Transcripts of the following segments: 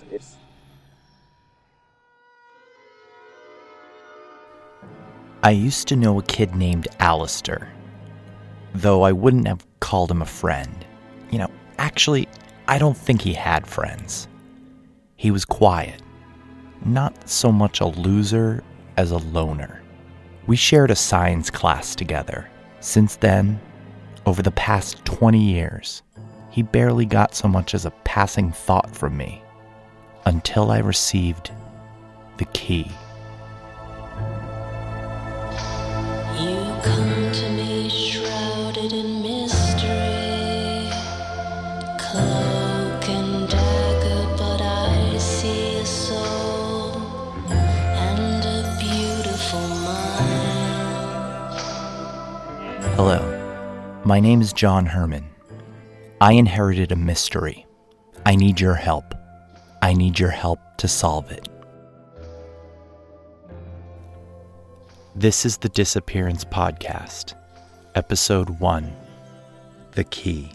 I used to know a kid named Alistair, though I wouldn't have called him a friend. Actually, I don't think he had friends. He was quiet, not so much a loser as a loner. We shared a science class together. Since then, over the past 20 years, he barely got so much as a passing thought from me, until I received the key. You come to me shrouded in mystery, cloak and dagger, but I see a soul and a beautiful mind. Hello, my name is John Herman. I inherited a mystery. I need your help. I need your help to solve it. This is the Disappearance Podcast, Episode 1, The Key.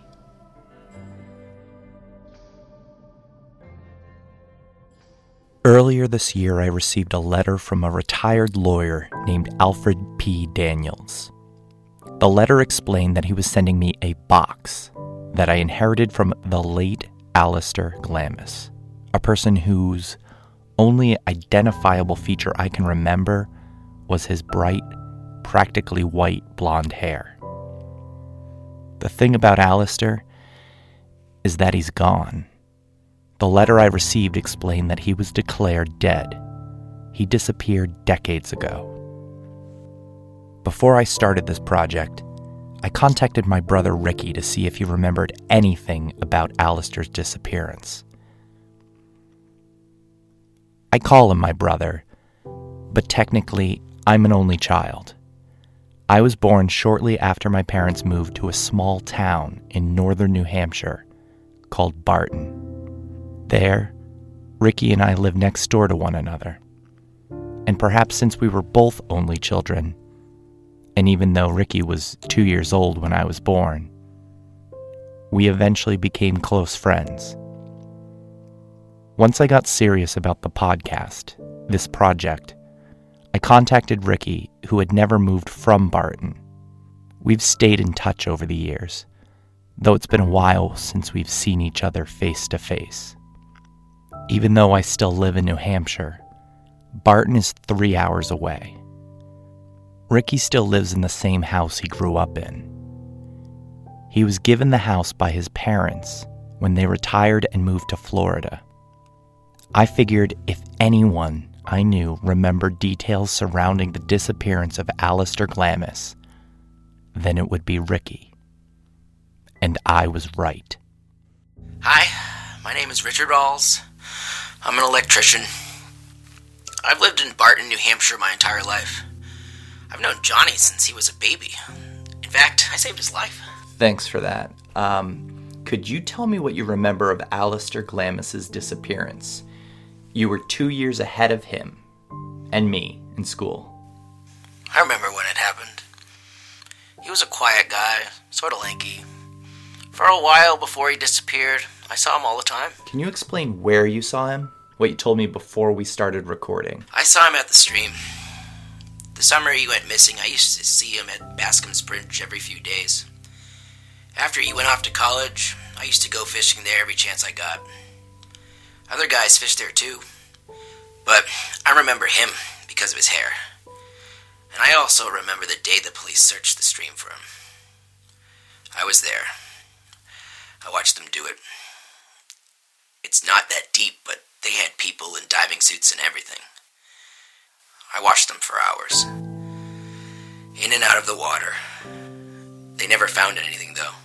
Earlier this year, I received a letter from a retired lawyer named Alfred P. Daniels. The letter explained that he was sending me a box that I inherited from the late Alistair Glamis, a person whose only identifiable feature I can remember was his bright, practically white blonde hair. The thing about Alistair is that he's gone. The letter I received explained that he was declared dead. He disappeared decades ago. Before I started this project, I contacted my brother Ricky to see if he remembered anything about Alistair's disappearance. I call him my brother, but technically, I'm an only child. I was born shortly after my parents moved to a small town in northern New Hampshire called Barton. There, Ricky and I lived next door to one another. And perhaps since we were both only children, and even though Ricky was 2 years old when I was born, we eventually became close friends. Once I got serious about the podcast, this project, I contacted Ricky, who had never moved from Barton. We've stayed in touch over the years, though it's been a while since we've seen each other face to face. Even though I still live in New Hampshire, Barton is 3 hours away. Ricky still lives in the same house he grew up in. He was given the house by his parents when they retired and moved to Florida. I figured if anyone I knew remembered details surrounding the disappearance of Alistair Glamis, then it would be Ricky. And I was right. Hi, my name is Richard Rawls. I'm an electrician. I've lived in Barton, New Hampshire my entire life. I've known Johnny since he was a baby. In fact, I saved his life. Thanks for that. Could you tell me what you remember of Alistair Glamis's disappearance? You were 2 years ahead of him and me in school. I remember when it happened. He was a quiet guy, sort of lanky. For a while before he disappeared, I saw him all the time. Can you explain where you saw him? What you told me before we started recording. I saw him at the stream. The summer he went missing, I used to see him at Bascom's Bridge every few days. After he went off to college, I used to go fishing there every chance I got. Other guys fished there too, but I remember him because of his hair. And I also remember the day the police searched the stream for him. I was there. I watched them do it. It's not that deep, but they had people in diving suits and everything. I watched them for hours. In and out of the water. They never found anything, though.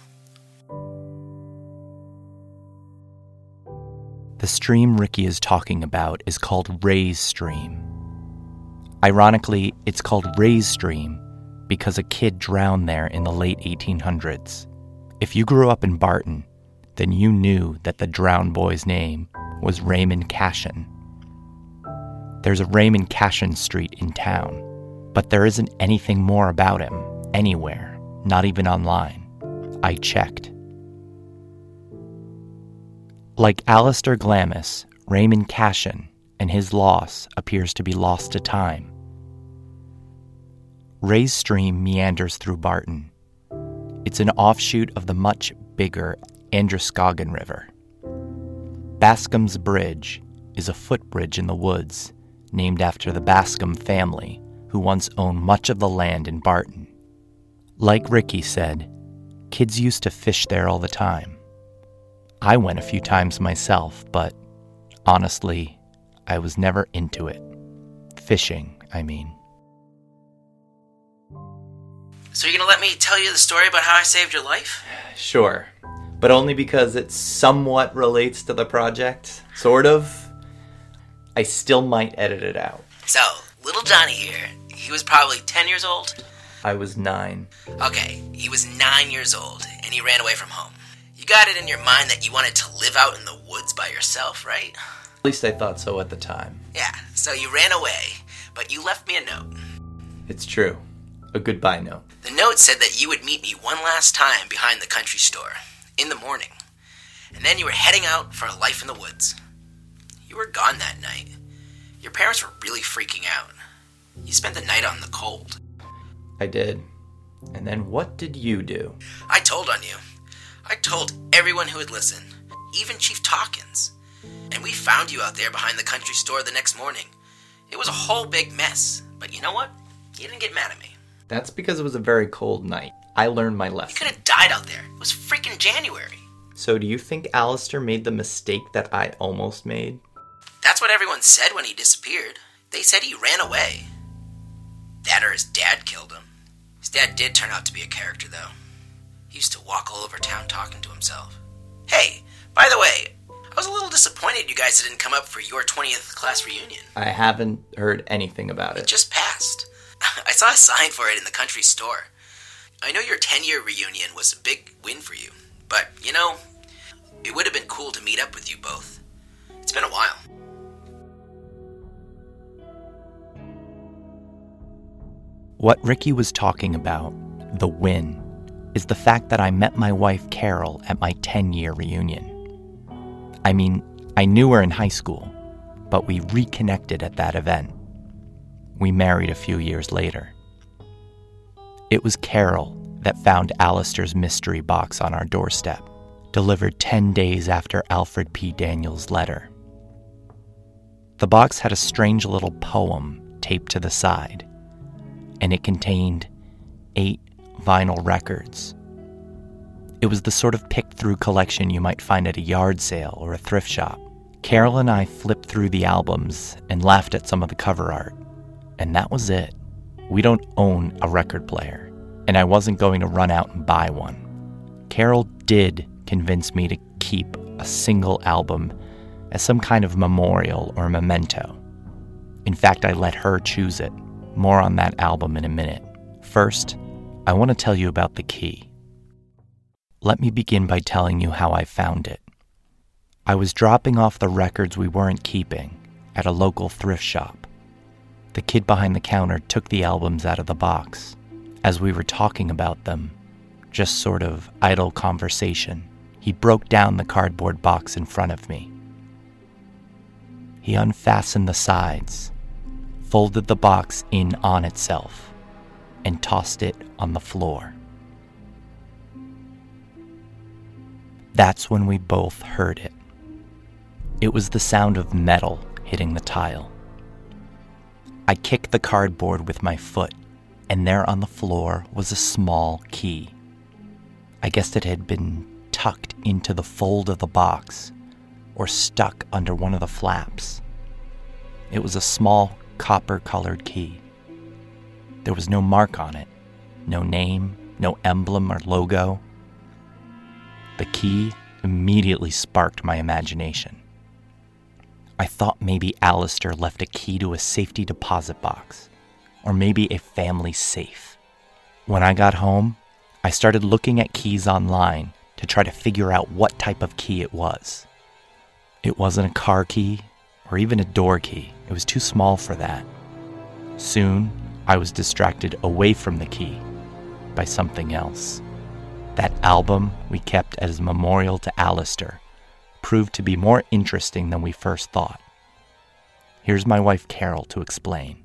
The stream Ricky is talking about is called Ray's Stream. Ironically, it's called Ray's Stream because a kid drowned there in the late 1800s. If you grew up in Barton, then you knew that the drowned boy's name was Raymond Cashin. There's a Raymond Cashin Street in town, but there isn't anything more about him anywhere, not even online. I checked. Like Alistair Glamis, Raymond Cashin, and his loss appears to be lost to time. Ray's stream meanders through Barton. It's an offshoot of the much bigger Androscoggin River. Bascom's Bridge is a footbridge in the woods named after the Bascom family who once owned much of the land in Barton. Like Ricky said, kids used to fish there all the time. I went a few times myself, but honestly, I was never into it. Fishing, I mean. So you're gonna let me tell you the story about how I saved your life? Sure, but only because it somewhat relates to the project. Sort of. I still might edit it out. So, little Johnny here, he was probably 10 years old? I was 9. Okay, he was 9 years old, and he ran away from home. You got it in your mind that you wanted to live out in the woods by yourself, right? At least I thought so at the time. Yeah, so you ran away, but you left me a note. It's true. A goodbye note. The note said that you would meet me one last time behind the country store, in the morning. And then you were heading out for a life in the woods. You were gone that night. Your parents were really freaking out. You spent the night on the cold. I did. And then what did you do? I told on you. I told everyone who would listen, even Chief Talkins. And we found you out there behind the country store the next morning. It was a whole big mess, but you know what? You didn't get mad at me. That's because it was a very cold night. I learned my You lesson. could have died out there. It was freaking January. So do you think Alistair made the mistake that I almost made? That's what everyone said when he disappeared. They said he ran away. That or his dad killed him. His dad did turn out to be a character, though. He used to walk all over town talking to himself. Hey, by the way, I was a little disappointed you guys didn't come up for your 20th class reunion. I haven't heard anything about It it. just passed. I saw a sign for it in the country store. I know your 10-year reunion was a big win for you, but, you know, it would have been cool to meet up with you both. It's been a while. What Ricky was talking about, the win, is the fact that I met my wife Carol at my 10-year reunion. I mean, I knew her in high school, but we reconnected at that event. We married a few years later. It was Carol that found Alistair's mystery box on our doorstep, delivered 10 days after Alfred P. Daniels' letter. The box had a strange little poem taped to the side, and it contained 8 vinyl records. It was the sort of picked-through collection you might find at a yard sale or a thrift shop. Carol and I flipped through the albums and laughed at some of the cover art, and that was it. We don't own a record player, and I wasn't going to run out and buy one. Carol did convince me to keep a single album as some kind of memorial or memento. In fact, I let her choose it. More on that album in a minute. First, I want to tell you about the key. Let me begin by telling you how I found it. I was dropping off the records we weren't keeping at a local thrift shop. The kid behind the counter took the albums out of the box. As we were talking about them, just sort of idle conversation, he broke down the cardboard box in front of me. He unfastened the sides, folded the box in on itself, and tossed it on the floor. That's when we both heard it. It was the sound of metal hitting the tile. I kicked the cardboard with my foot, and there on the floor was a small key. I guessed it had been tucked into the fold of the box, or stuck under one of the flaps. It was a small copper-colored key. There was no mark on it, no name, no emblem or logo. The key immediately sparked my imagination. I thought maybe Alistair left a key to a safety deposit box, or maybe a family safe. When I got home, I started looking at keys online to try to figure out what type of key it was. It wasn't a car key or even a door key. It was too small for that. Soon, I was distracted away from the key by something else. That album we kept as a memorial to Alistair proved to be more interesting than we first thought. Here's my wife Carol to explain.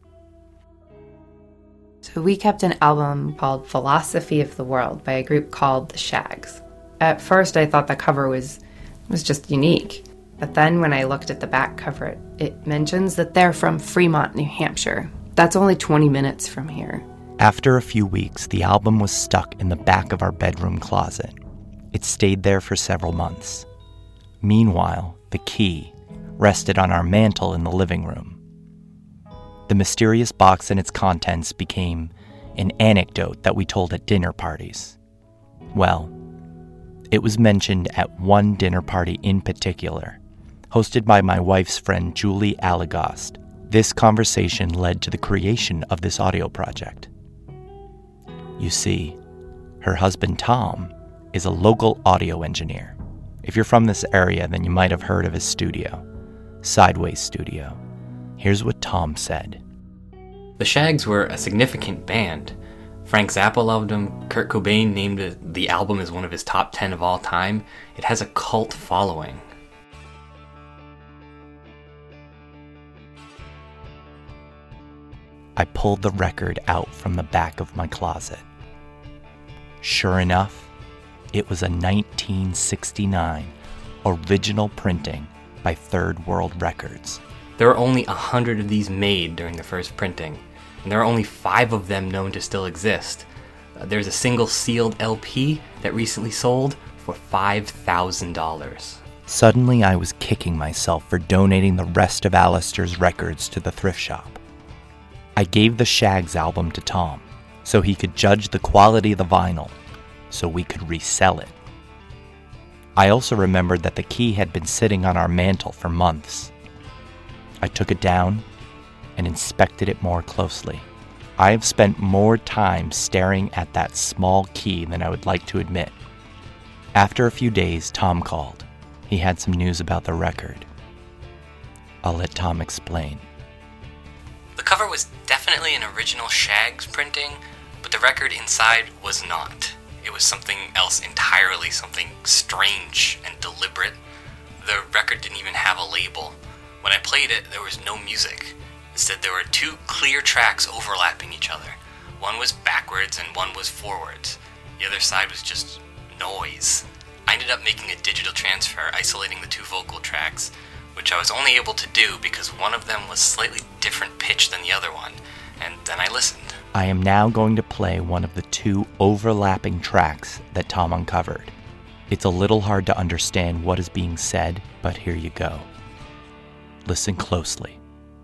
So we kept an album called Philosophy of the World by a group called The Shags. At first I thought the cover was just unique. But then when I looked at the back cover, it mentions that they're from Fremont, New Hampshire. That's only 20 minutes from here. After a few weeks, the album was stuck in the back of our bedroom closet. It stayed there for several months. Meanwhile, the key rested on our mantel in the living room. The mysterious box and its contents became an anecdote that we told at dinner parties. Well, it was mentioned at one dinner party in particular, hosted by my wife's friend Julie Allegost. This conversation led to the creation of this audio project. You see, her husband Tom is a local audio engineer. If you're from this area, then you might have heard of his studio, Sideways Studio. Here's what Tom said. The Shags were a significant band. Frank Zappa loved them. Kurt Cobain named the album as one of his top 10 of all time. It has a cult following. I pulled the record out from the back of my closet. Sure enough, it was a 1969 original printing by Third World Records. There were only 100 of these made during the first printing, and there are only 5 of them known to still exist. There's a single sealed LP that recently sold for $5,000. Suddenly I was kicking myself for donating the rest of Alistair's records to the thrift shop. I gave the Shags album to Tom so he could judge the quality of the vinyl so we could resell it. I also remembered that the key had been sitting on our mantel for months. I took it down and inspected it more closely. I have spent more time staring at that small key than I would like to admit. After a few days, Tom called. He had some news about the record. I'll let Tom explain. The cover was definitely an original Shags printing, but the record inside was not. It was something else entirely, something strange and deliberate. The record didn't even have a label. When I played it, there was no music. Instead, there were 2 clear tracks overlapping each other. One was backwards and one was forwards. The other side was just noise. I ended up making a digital transfer, isolating the 2 vocal tracks, which I was only able to do because one of them was slightly different pitch than the other one, and then I listened. I am now going to play one of the 2 overlapping tracks that Tom uncovered. It's a little hard to understand what is being said, but here you go. Listen closely.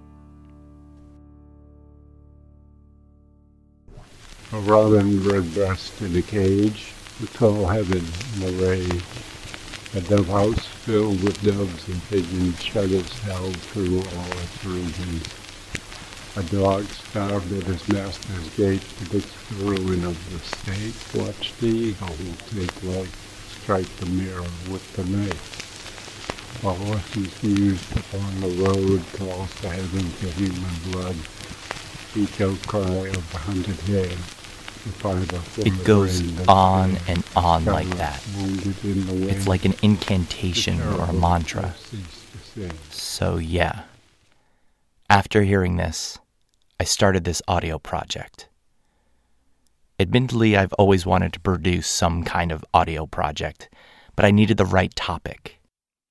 A robin redbreast in a cage, a tall-headed moray, a dovehouse filled with doves and pigeons shut its hell through all its regions. A dog starved at his master's gate predicts the ruin of the state. Watch the eagle take life, strike the mirror with the knife. While horses used upon the road calls the heaven to human blood, each outcry of the hunted hare. It goes on and on like that. It's like an incantation or a mantra. So yeah, after hearing this, I started this audio project. Admittedly, I've always wanted to produce some kind of audio project, but I needed the right topic.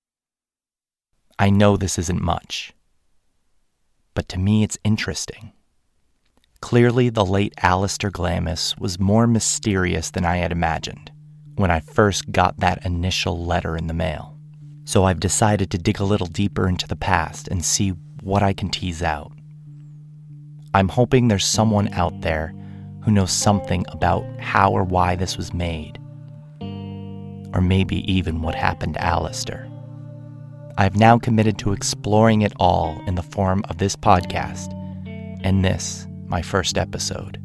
I know this isn't much, but to me it's interesting. Clearly, the late Alistair Glamis was more mysterious than I had imagined when I first got that initial letter in the mail. So I've decided to dig a little deeper into the past and see what I can tease out. I'm hoping there's someone out there who knows something about how or why this was made, or maybe even what happened to Alistair. I've now committed to exploring it all in the form of this podcast, and this, my first episode.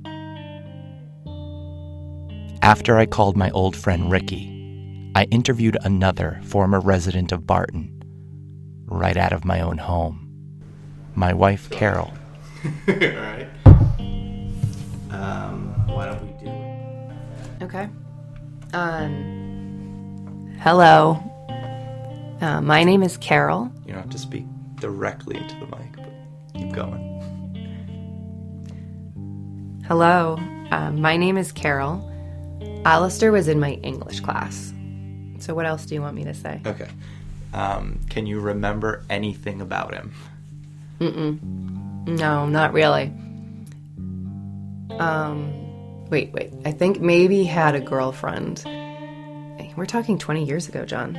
After I called my old friend Ricky, I interviewed another former resident of Barton, right out of my own home, my wife Carol. All right. Why don't we do it? Okay. Hello. My name is Carol. You don't have to speak directly into the mic, but keep going. Hello, my name is Carol. Alistair was in my English class. So what else do you want me to say? Okay. Can you remember anything about him? No, not really. Wait. I think maybe he had a girlfriend. We're talking 20 years ago, John.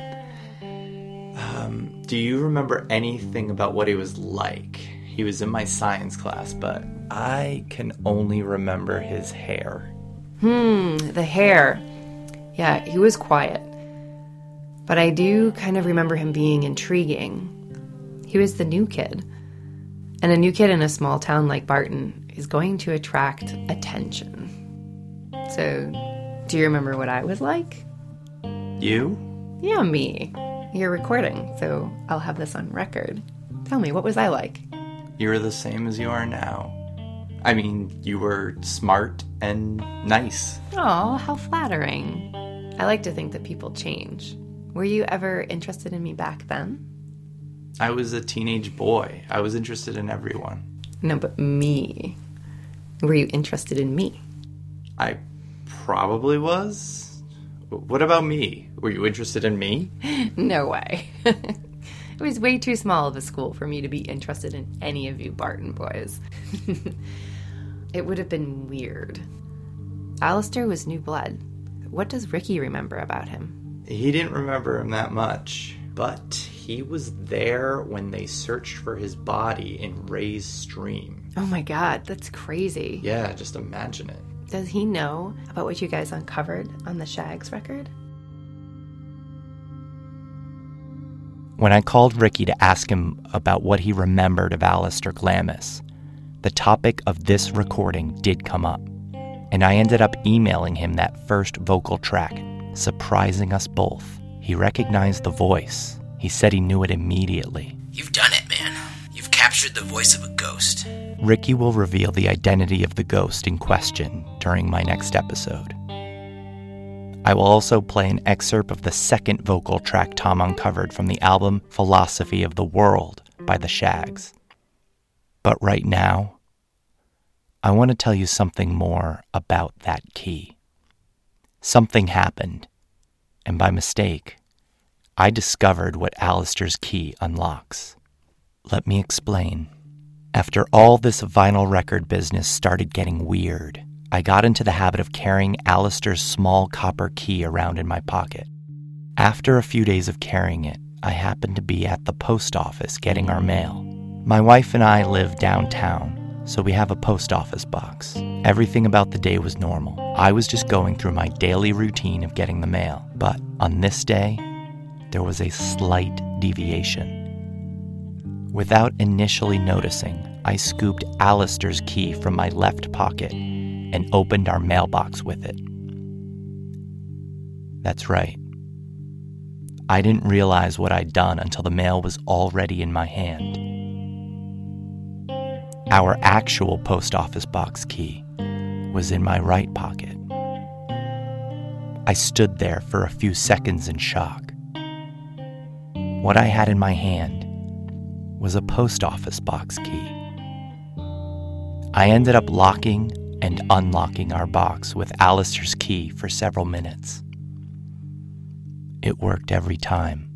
Do you remember anything about what he was like? He was in my science class, but I can only remember his hair. The hair. Yeah, he was quiet. But I do kind of remember him being intriguing. He was the new kid. And a new kid in a small town like Barton is going to attract attention. So, do you remember what I was like? You? Yeah, me. You're recording, so I'll have this on record. Tell me, what was I like? You were the same as you are now. I mean, you were smart and nice. Oh, how flattering. I like to think that people change. Were you ever interested in me back then? I was a teenage boy. I was interested in everyone. No, but me. Were you interested in me? I probably was. What about me? Were you interested in me? No way. It was way too small of a school for me to be interested in any of you Barton boys. It would have been weird. Alistair was new blood. What does Ricky remember about him? He didn't remember him that much, but he was there when they searched for his body in Ray's stream. Oh my god, that's crazy. Yeah, just imagine it. Does he know about what you guys uncovered on the Shags record? When I called Ricky to ask him about what he remembered of Alistair Glamis, the topic of this recording did come up, and I ended up emailing him that first vocal track, surprising us both. He recognized the voice. He said he knew it immediately. You've done it, man. You've captured the voice of a ghost. Ricky will reveal the identity of the ghost in question during my next episode. I will also play an excerpt of the second vocal track Tom uncovered from the album Philosophy of the World by the Shags. But right now, I want to tell you something more about that key. Something happened, and by mistake, I discovered what Alistair's key unlocks. Let me explain. After all this vinyl record business started getting weird, I got into the habit of carrying Alistair's small copper key around in my pocket. After a few days of carrying it, I happened to be at the post office getting our mail. My wife and I live downtown, so we have a post office box. Everything about the day was normal. I was just going through my daily routine of getting the mail. But on this day, there was a slight deviation. Without initially noticing, I scooped Alistair's key from my left pocket and opened our mailbox with it. That's right. I didn't realize what I'd done until the mail was already in my hand. Our actual post office box key was in my right pocket. I stood there for a few seconds in shock. What I had in my hand was a post office box key. I ended up locking and unlocking our box with Alistair's key for several minutes. It worked every time.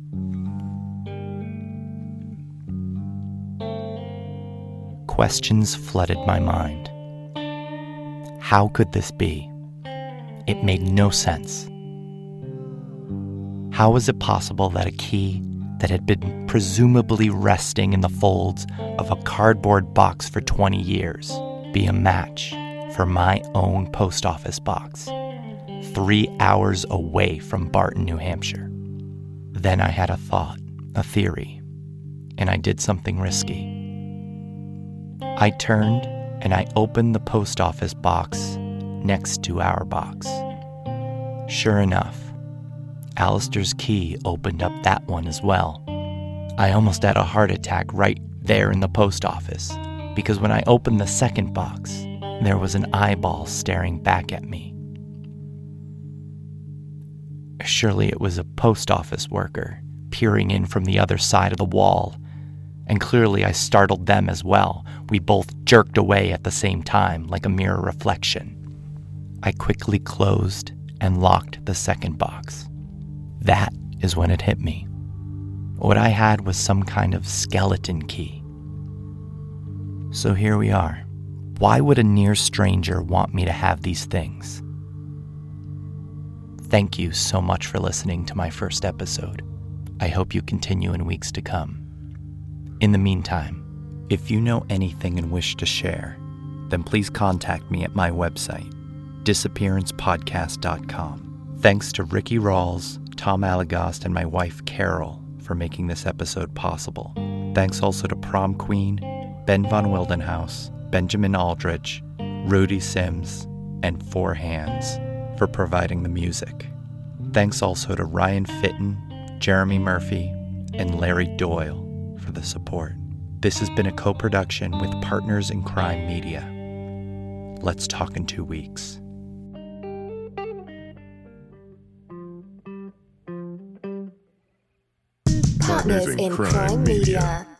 Questions flooded my mind. How could this be? It made no sense. How was it possible that a key that had been presumably resting in the folds of a cardboard box for 20 years be a match for my own post office box, 3 hours away from Barton, New Hampshire? Then I had a thought, a theory, and I did something risky. I turned and I opened the post office box next to our box. Sure enough, Alistair's key opened up that one as well. I almost had a heart attack right there in the post office, because when I opened the second box, there was an eyeball staring back at me. Surely it was a post office worker peering in from the other side of the wall, and clearly I startled them as well. We both jerked away at the same time, like a mirror reflection. I quickly closed and locked the second box. That is when it hit me. What I had was some kind of skeleton key. So here we are. Why would a near stranger want me to have these things? Thank you so much for listening to my first episode. I hope you continue in weeks to come. In the meantime, if you know anything and wish to share, then please contact me at my website, disappearancepodcast.com. Thanks to Ricky Rawls, Tom Allegost, and my wife Carol for making this episode possible. Thanks also to Prom Queen, Ben Von Wildenhouse, Benjamin Aldridge, Rudy Sims, and Four Hands for providing the music. Thanks also to Ryan Fitton, Jeremy Murphy, and Larry Doyle for the support. This has been a co-production with Partners in Crime Media. Let's talk in 2 weeks. Partners in Crime Media.